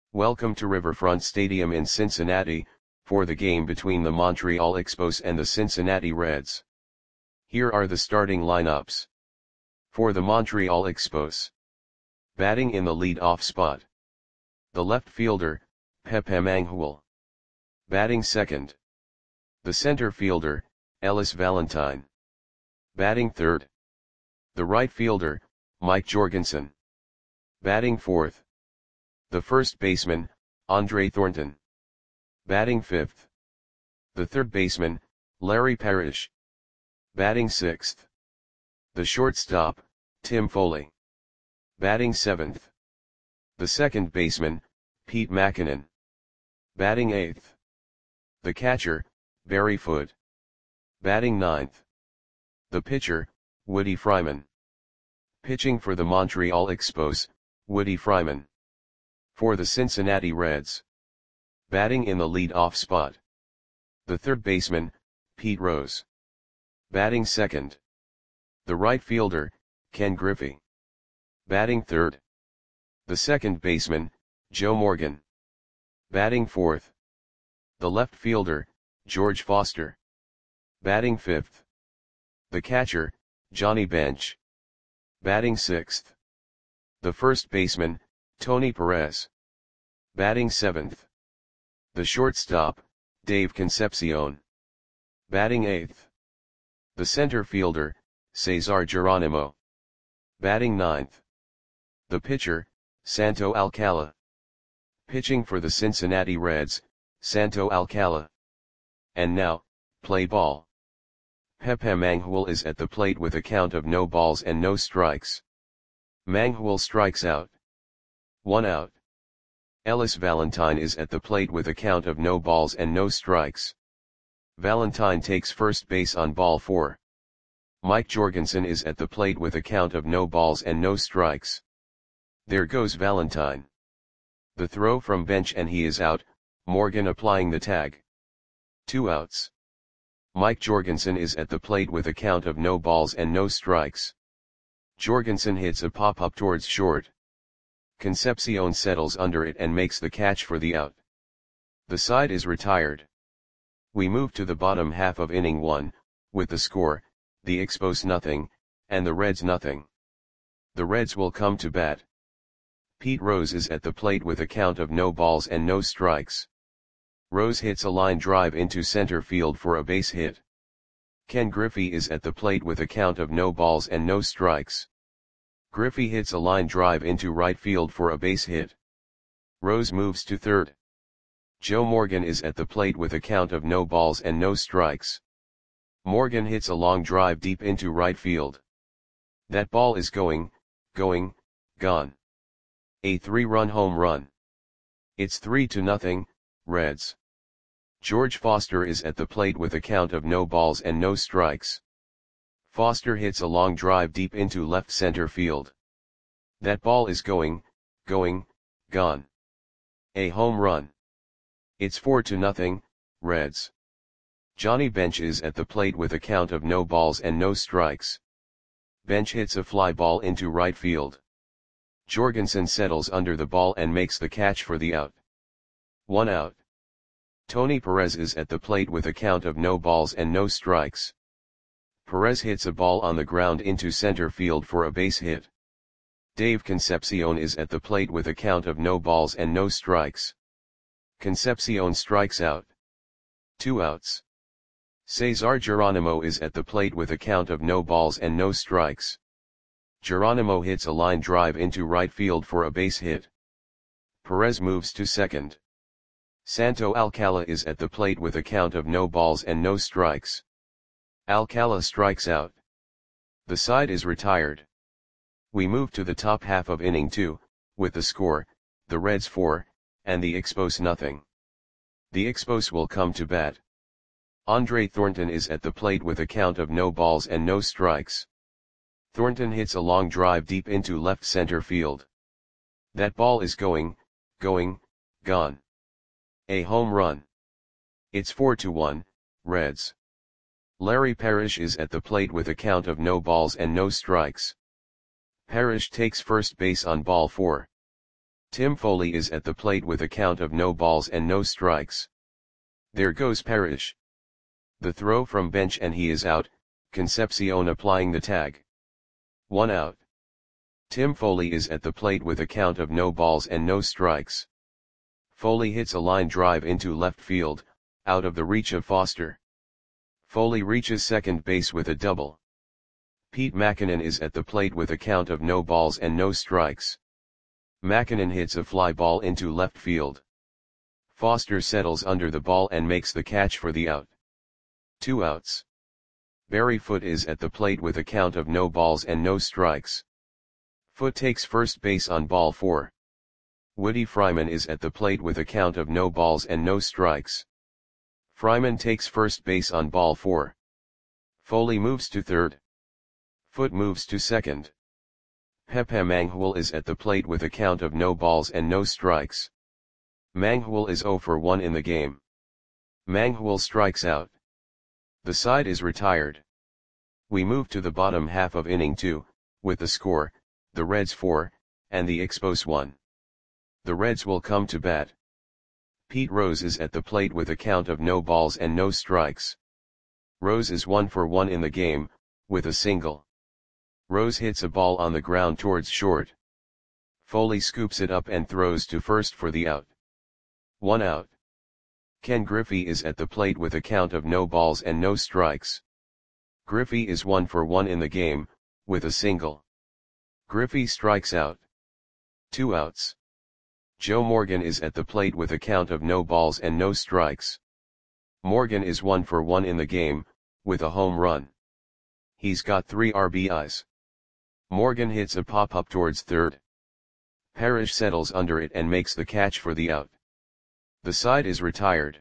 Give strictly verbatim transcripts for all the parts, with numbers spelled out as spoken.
Welcome to Riverfront Stadium in Cincinnati, for the game between the Montreal Expos and the Cincinnati Reds. Here are the starting lineups. For the Montreal Expos. Batting in the lead-off spot. The left fielder, Pepe Mangual. Batting second. The center fielder, Ellis Valentine. Batting third. The right fielder, Mike Jorgensen. Batting fourth. The first baseman, Andre Thornton. Batting fifth. The third baseman, Larry Parrish. Batting sixth. The shortstop, Tim Foley. Batting seventh. The second baseman, Pete Mackinnon. Batting eighth. The catcher, Barry Foote. Batting ninth. The pitcher, Woody Fryman. Pitching for the Montreal Expos, Woody Fryman. For the Cincinnati Reds. Batting in the lead-off spot. The third baseman, Pete Rose. Batting second. The right fielder, Ken Griffey. Batting third. The second baseman, Joe Morgan. Batting fourth. The left fielder, George Foster. Batting fifth. The catcher, Johnny Bench. Batting sixth. The first baseman, Tony Perez. Batting seventh. The shortstop, Dave Concepcion. Batting eighth. The center fielder, Cesar Geronimo. Batting ninth. The pitcher, Santo Alcala. Pitching for the Cincinnati Reds, Santo Alcala. And now, play ball. Pepe Mangual is at the plate with a count of no balls and no strikes. Mangual strikes out. One out. Ellis Valentine is at the plate with a count of no balls and no strikes. Valentine takes first base on ball four. Mike Jorgensen is at the plate with a count of no balls and no strikes. There goes Valentine. The throw from bench and he is out, Morgan applying the tag. Two outs. Mike Jorgensen is at the plate with a count of no balls and no strikes. Jorgensen hits a pop-up towards short. Concepcion settles under it and makes the catch for the out. The side is retired. We move to the bottom half of inning one, with the score, the Expos nothing, and the Reds nothing. The Reds will come to bat. Pete Rose is at the plate with a count of no balls and no strikes. Rose hits a line drive into center field for a base hit. Ken Griffey is at the plate with a count of no balls and no strikes. Griffey hits a line drive into right field for a base hit. Rose moves to third. Joe Morgan is at the plate with a count of no balls and no strikes. Morgan hits a long drive deep into right field. That ball is going, going, gone. A three-run home run. It's three to nothing, Reds. George Foster is at the plate with a count of no balls and no strikes. Foster hits a long drive deep into left center field. That ball is going, going, gone. A home run. It's four to nothing, Reds. Johnny Bench is at the plate with a count of no balls and no strikes. Bench hits a fly ball into right field. Jorgensen settles under the ball and makes the catch for the out. One out. Tony Perez is at the plate with a count of no balls and no strikes. Perez hits a ball on the ground into center field for a base hit. Dave Concepcion is at the plate with a count of no balls and no strikes. Concepcion strikes out. Two outs. Cesar Geronimo is at the plate with a count of no balls and no strikes. Geronimo hits a line drive into right field for a base hit. Perez moves to second. Santo Alcala is at the plate with a count of no balls and no strikes. Alcala strikes out. The side is retired. We move to the top half of inning two, with the score, the Reds four, and the Expos nothing. The Expos will come to bat. Andre Thornton is at the plate with a count of no balls and no strikes. Thornton hits a long drive deep into left center field. That ball is going, going, gone. A home run. It's four to one, Reds. Larry Parrish is at the plate with a count of no balls and no strikes. Parrish takes first base on ball four. Tim Foley is at the plate with a count of no balls and no strikes. There goes Parrish. The throw from Bench and he is out, Concepcion applying the tag. One out. Tim Foley is at the plate with a count of no balls and no strikes. Foley hits a line drive into left field, out of the reach of Foster. Foley reaches second base with a double. Pete Mackinnon is at the plate with a count of no balls and no strikes. Mackinnon hits a fly ball into left field. Foster settles under the ball and makes the catch for the out. Two outs. Barry Foote is at the plate with a count of no balls and no strikes. Foote takes first base on ball four. Woody Fryman is at the plate with a count of no balls and no strikes. Fryman takes first base on ball four. Foley moves to third. Foote moves to second. Pepe Manghul is at the plate with a count of no balls and no strikes. Manghul is zero for one in the game. Manghul strikes out. The side is retired. We move to the bottom half of inning two, with the score, the Reds four, and the Expos one. The Reds will come to bat. Pete Rose is at the plate with a count of no balls and no strikes. Rose is one for one in the game, with a single. Rose hits a ball on the ground towards short. Foley scoops it up and throws to first for the out. One out. Ken Griffey is at the plate with a count of no balls and no strikes. Griffey is one for one in the game, with a single. Griffey strikes out. Two outs. Joe Morgan is at the plate with a count of no balls and no strikes. Morgan is one for one in the game, with a home run. He's got three R B Is. Morgan hits a pop-up towards third. Parrish settles under it and makes the catch for the out. The side is retired.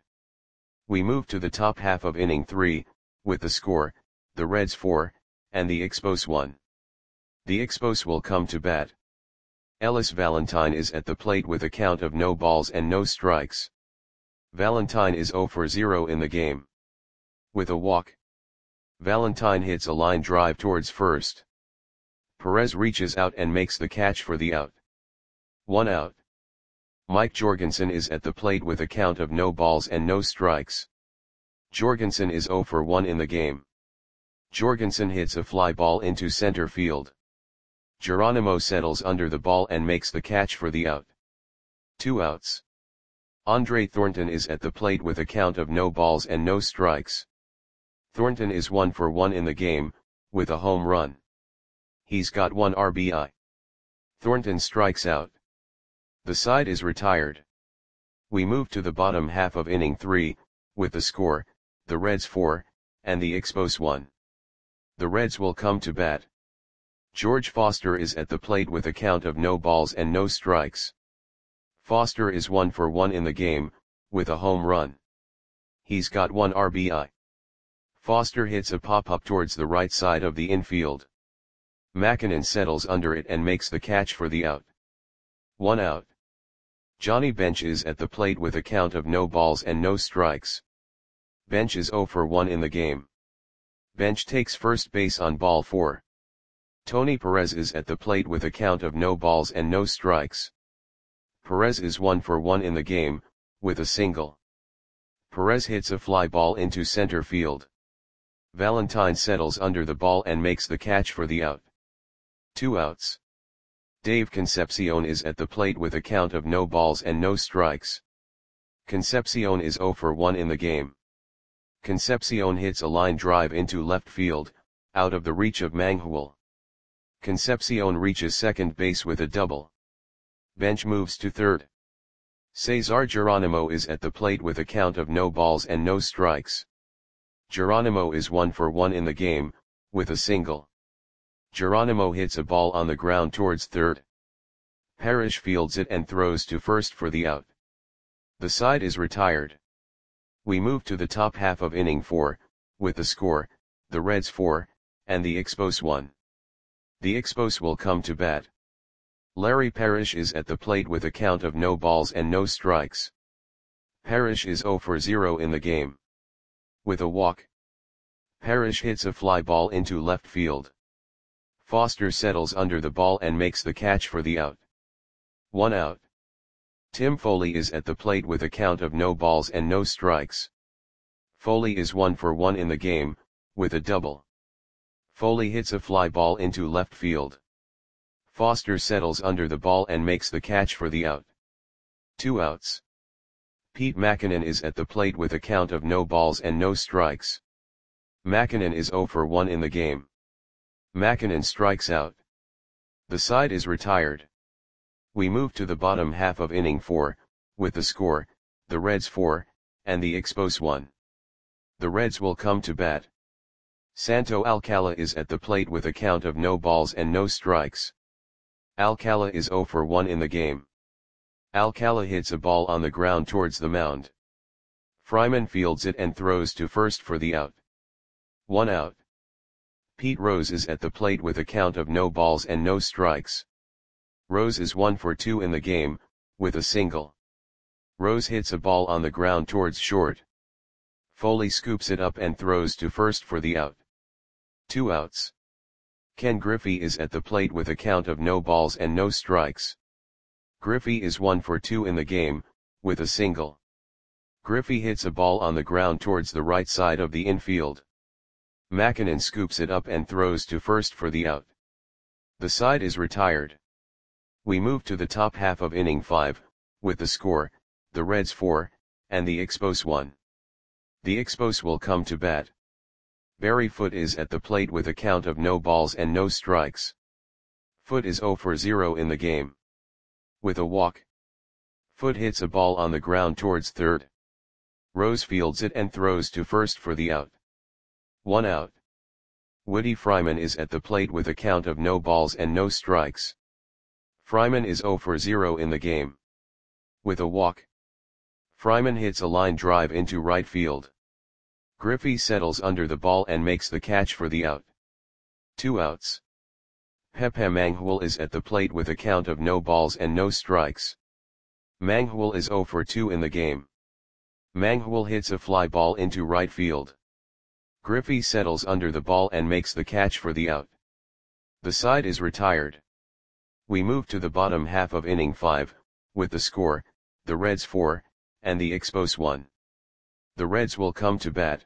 We move to the top half of inning three, with the score, the Reds four, and the Expos one. The Expos will come to bat. Ellis Valentine is at the plate with a count of no balls and no strikes. Valentine is zero for zero in the game. With a walk. Valentine hits a line drive towards first. Perez reaches out and makes the catch for the out. One out. Mike Jorgensen is at the plate with a count of no balls and no strikes. Jorgensen is zero for one in the game. Jorgensen hits a fly ball into center field. Geronimo settles under the ball and makes the catch for the out. Two outs. Andre Thornton is at the plate with a count of no balls and no strikes. Thornton is one for one in the game, with a home run. He's got one R B I. Thornton strikes out. The side is retired. We move to the bottom half of inning three, with the score, the Reds four, and the Expos one. The Reds will come to bat. George Foster is at the plate with a count of no balls and no strikes. Foster is one for one in the game, with a home run. He's got one R B I. Foster hits a pop-up towards the right side of the infield. Mackinnon settles under it and makes the catch for the out. One out. Johnny Bench is at the plate with a count of no balls and no strikes. Bench is zero for one in the game. Bench takes first base on ball four. Tony Perez is at the plate with a count of no balls and no strikes. Perez is one for one in the game, with a single. Perez hits a fly ball into center field. Valentine settles under the ball and makes the catch for the out. Two outs. Dave Concepcion is at the plate with a count of no balls and no strikes. Concepcion is zero for one in the game. Concepcion hits a line drive into left field, out of the reach of Manghul. Concepcion reaches second base with a double. Bench moves to third. Cesar Geronimo is at the plate with a count of no balls and no strikes. Geronimo is one for one in the game, with a single. Geronimo hits a ball on the ground towards third. Parrish fields it and throws to first for the out. The side is retired. We move to the top half of inning four, with the score, the Reds four, and the Expos one. The Expos will come to bat. Larry Parrish is at the plate with a count of no balls and no strikes. Parrish is zero for zero in the game. With a walk. Parrish hits a fly ball into left field. Foster settles under the ball and makes the catch for the out. One out. Tim Foley is at the plate with a count of no balls and no strikes. Foley is one for one in the game, with a double. Foley hits a fly ball into left field. Foster settles under the ball and makes the catch for the out. Two outs. Pete Mackinnon is at the plate with a count of no balls and no strikes. Mackinnon is zero for one in the game. Mackinnon strikes out. The side is retired. We move to the bottom half of inning four, with the score, the Reds four, and the Expos one. The Reds will come to bat. Santo Alcala is at the plate with a count of no balls and no strikes. Alcala is zero for one in the game. Alcala hits a ball on the ground towards the mound. Fryman fields it and throws to first for the out. One out. Pete Rose is at the plate with a count of no balls and no strikes. Rose is one for two in the game, with a single. Rose hits a ball on the ground towards short. Foley scoops it up and throws to first for the out. Two outs. Ken Griffey is at the plate with a count of no balls and no strikes. Griffey is one for two in the game, with a single. Griffey hits a ball on the ground towards the right side of the infield. Mackinnon scoops it up and throws to first for the out. The side is retired. We move to the top half of inning five, with the score, the Reds four, and the Expos one. The Expos will come to bat. Barry Foote is at the plate with a count of no balls and no strikes. Foote is zero for zero in the game. With a walk. Foote hits a ball on the ground towards third. Rose fields it and throws to first for the out. One out. Woody Fryman is at the plate with a count of no balls and no strikes. Fryman is zero for zero in the game. With a walk. Fryman hits a line drive into right field. Griffey settles under the ball and makes the catch for the out. Two outs. Pepe Manghul is at the plate with a count of no balls and no strikes. Manghul is zero for two in the game. Manghul hits a fly ball into right field. Griffey settles under the ball and makes the catch for the out. The side is retired. We move to the bottom half of inning five, with the score, the Reds four, and the Expos one. The Reds will come to bat.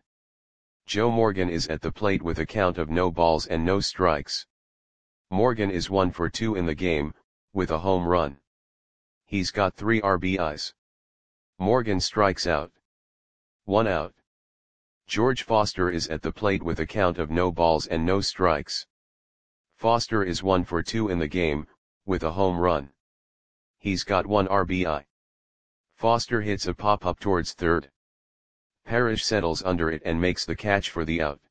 Joe Morgan is at the plate with a count of no balls and no strikes. Morgan is one for two in the game, with a home run. He's got three R B Is. Morgan strikes out. One out. George Foster is at the plate with a count of no balls and no strikes. Foster is one for two in the game, with a home run. He's got one R B I. Foster hits a pop-up towards third. Parrish settles under it and makes the catch for the out.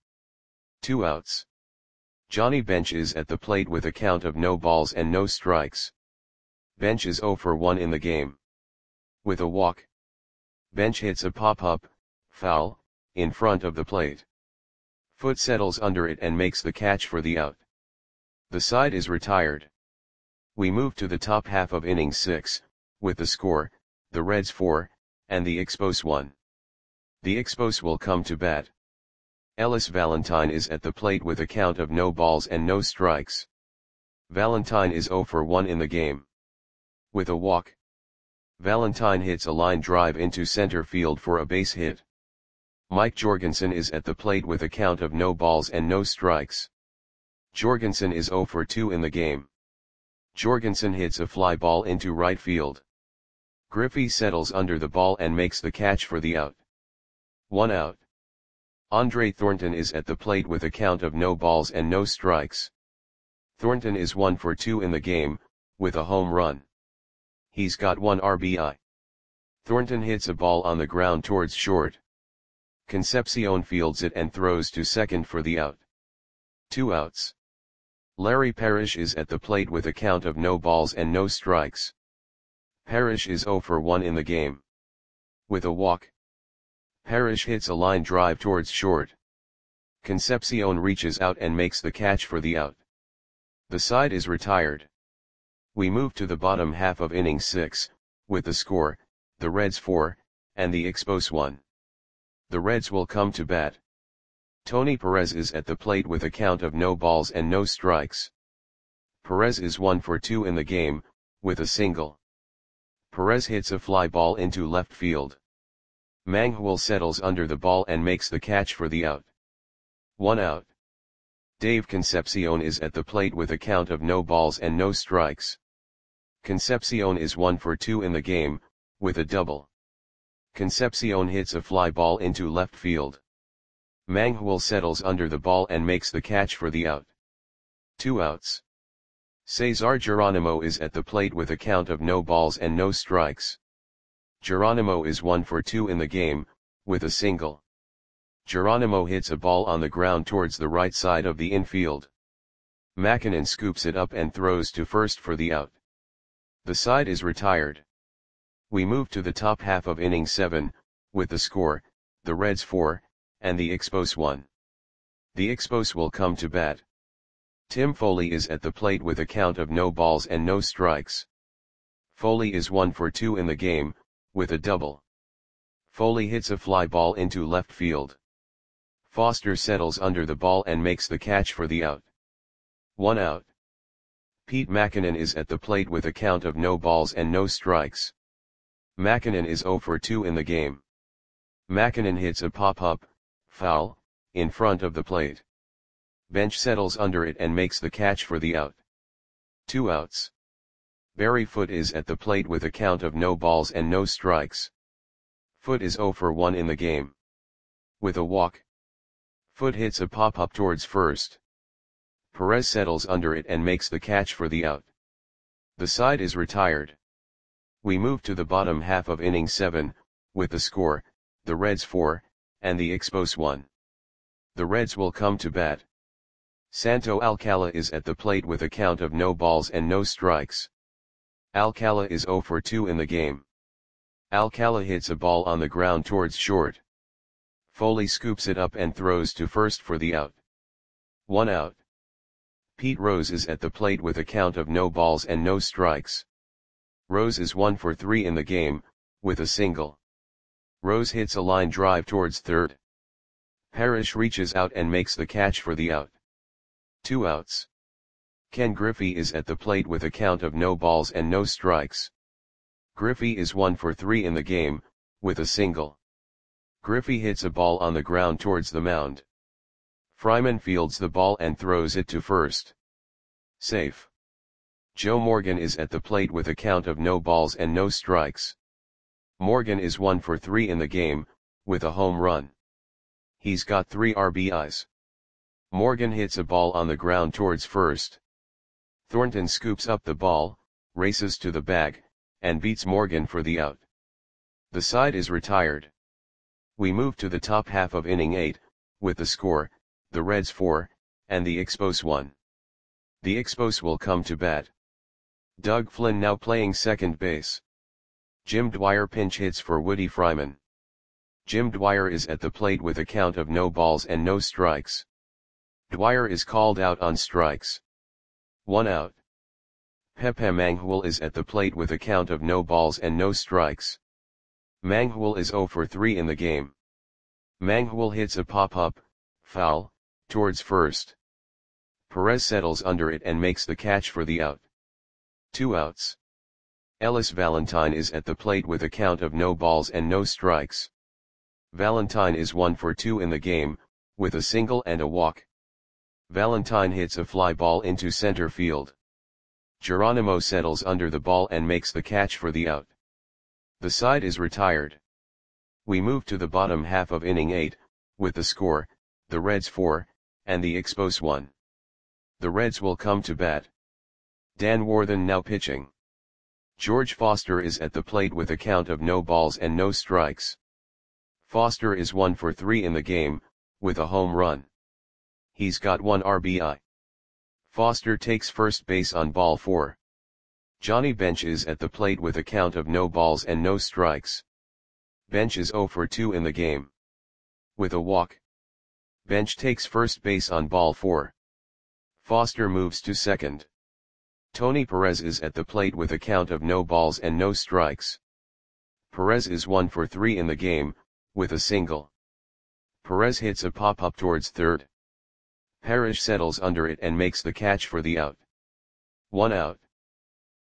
Two outs. Johnny Bench is at the plate with a count of no balls and no strikes. Bench is zero for one in the game. With a walk. Bench hits a pop-up, foul, in front of the plate. Foote settles under it and makes the catch for the out. The side is retired. We move to the top half of inning six, with the score, the Reds four, and the Expos one. The Expos will come to bat. Ellis Valentine is at the plate with a count of no balls and no strikes. Valentine is zero for one in the game. With a walk. Valentine hits a line drive into center field for a base hit. Mike Jorgensen is at the plate with a count of no balls and no strikes. Jorgensen is zero for two in the game. Jorgensen hits a fly ball into right field. Griffey settles under the ball and makes the catch for the out. One out. Andre Thornton is at the plate with a count of no balls and no strikes. Thornton is one for two in the game, with a home run. He's got one R B I. Thornton hits a ball on the ground towards short. Concepcion fields it and throws to second for the out. Two outs. Larry Parrish is at the plate with a count of no balls and no strikes. Parrish is zero for one in the game. With a walk. Parrish hits a line drive towards short. Concepcion reaches out and makes the catch for the out. The side is retired. We move to the bottom half of inning six, with the score, the Reds four, and the Expos one. The Reds will come to bat. Tony Perez is at the plate with a count of no balls and no strikes. Perez is one for two in the game, with a single. Perez hits a fly ball into left field. Manghul settles under the ball and makes the catch for the out. One out. Dave Concepcion is at the plate with a count of no balls and no strikes. Concepcion is one for two in the game, with a double. Concepcion hits a fly ball into left field. Manghul settles under the ball and makes the catch for the out. Two outs. Cesar Geronimo is at the plate with a count of no balls and no strikes. Geronimo is one for two in the game, with a single. Geronimo hits a ball on the ground towards the right side of the infield. Makinen scoops it up and throws to first for the out. The side is retired. We move to the top half of inning seven, with the score, the Reds four, and the Expos one. The Expos will come to bat. Tim Foley is at the plate with a count of no balls and no strikes. Foley is one for two in the game, with a double. Foley hits a fly ball into left field. Foster settles under the ball and makes the catch for the out. One out. Pete Makinen is at the plate with a count of no balls and no strikes. Makinen is zero for two in the game. Makinen hits a pop-up, foul, in front of the plate. Bench settles under it and makes the catch for the out. Two outs. Barry Foote is at the plate with a count of no balls and no strikes. Foote is zero for one in the game. With a walk. Foote hits a pop-up towards first. Perez settles under it and makes the catch for the out. The side is retired. We move to the bottom half of inning seven, with the score, the Reds four, and the Expos one. The Reds will come to bat. Santo Alcala is at the plate with a count of no balls and no strikes. Alcala is zero for two in the game. Alcala hits a ball on the ground towards short. Foley scoops it up and throws to first for the out. One out. Pete Rose is at the plate with a count of no balls and no strikes. Rose is one for three in the game, with a single. Rose hits a line drive towards third. Parrish reaches out and makes the catch for the out. Two outs. Ken Griffey is at the plate with a count of no balls and no strikes. Griffey is one for three in the game, with a single. Griffey hits a ball on the ground towards the mound. Fryman fields the ball and throws it to first. Safe. Joe Morgan is at the plate with a count of no balls and no strikes. Morgan is one for three in the game, with a home run. He's got three R B Is. Morgan hits a ball on the ground towards first. Thornton scoops up the ball, races to the bag, and beats Morgan for the out. The side is retired. We move to the top half of inning eight, with the score, the Reds four, and the Expos one. The Expos will come to bat. Doug Flynn now playing second base. Jim Dwyer pinch hits for Woody Fryman. Jim Dwyer is at the plate with a count of no balls and no strikes. Dwyer is called out on strikes. One out. Pepe Manghul is at the plate with a count of no balls and no strikes. Manghul is zero for three in the game. Manghul hits a pop-up, foul, towards first. Perez settles under it and makes the catch for the out. Two outs. Ellis Valentine is at the plate with a count of no balls and no strikes. Valentine is one for two in the game, with a single and a walk. Valentine hits a fly ball into center field. Geronimo settles under the ball and makes the catch for the out. The side is retired. We move to the bottom half of inning eight, with the score, the Reds four, and the Expos one. The Reds will come to bat. Dan Warthen now pitching. George Foster is at the plate with a count of no balls and no strikes. Foster is one for three in the game, with a home run. He's got one R B I. Foster takes first base on ball four. Johnny Bench is at the plate with a count of no balls and no strikes. Bench is zero for two in the game. With a walk. Bench takes first base on ball four. Foster moves to second. Tony Perez is at the plate with a count of no balls and no strikes. Perez is one for three in the game, with a single. Perez hits a pop-up towards third. Parrish settles under it and makes the catch for the out. One out.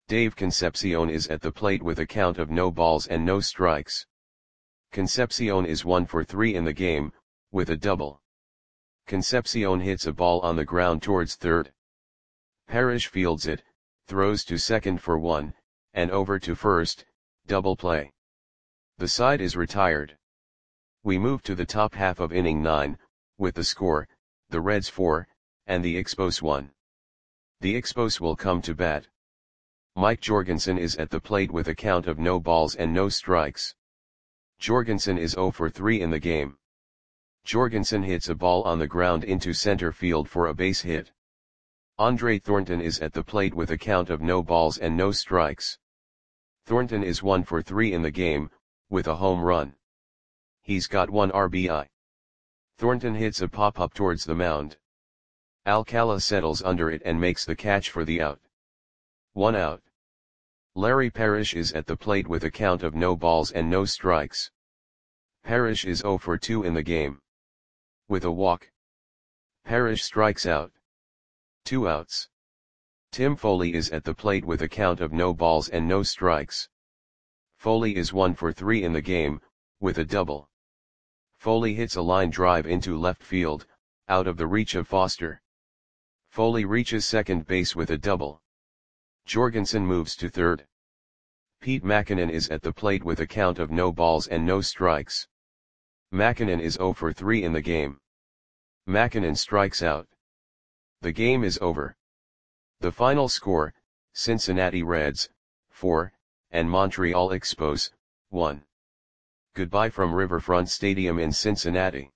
Dave Concepcion is at the plate with a count of no balls and no strikes. Concepcion is one for three in the game, with a double. Concepcion hits a ball on the ground towards third. Parrish fields it, throws to second for one, and over to first, double play. The side is retired. We move to the top half of inning nine, with the score, the Reds four, and the Expos one. The Expos will come to bat. Mike Jorgensen is at the plate with a count of no balls and no strikes. Jorgensen is zero for three in the game. Jorgensen hits a ball on the ground into center field for a base hit. Andre Thornton is at the plate with a count of no balls and no strikes. Thornton is one for three in the game, with a home run. He's got one R B I. Thornton hits a pop-up towards the mound. Alcala settles under it and makes the catch for the out. One out. Larry Parrish is at the plate with a count of no balls and no strikes. Parrish is zero for two in the game. With a walk. Parrish strikes out. Two outs. Tim Foley is at the plate with a count of no balls and no strikes. Foley is one for three in the game, with a double. Foley hits a line drive into left field, out of the reach of Foster. Foley reaches second base with a double. Jorgensen moves to third. Pete Mackinnon is at the plate with a count of no balls and no strikes. Mackinnon is zero for three in the game. Mackinnon strikes out. The game is over. The final score, Cincinnati Reds, four, and Montreal Expos, one. Goodbye from Riverfront Stadium in Cincinnati.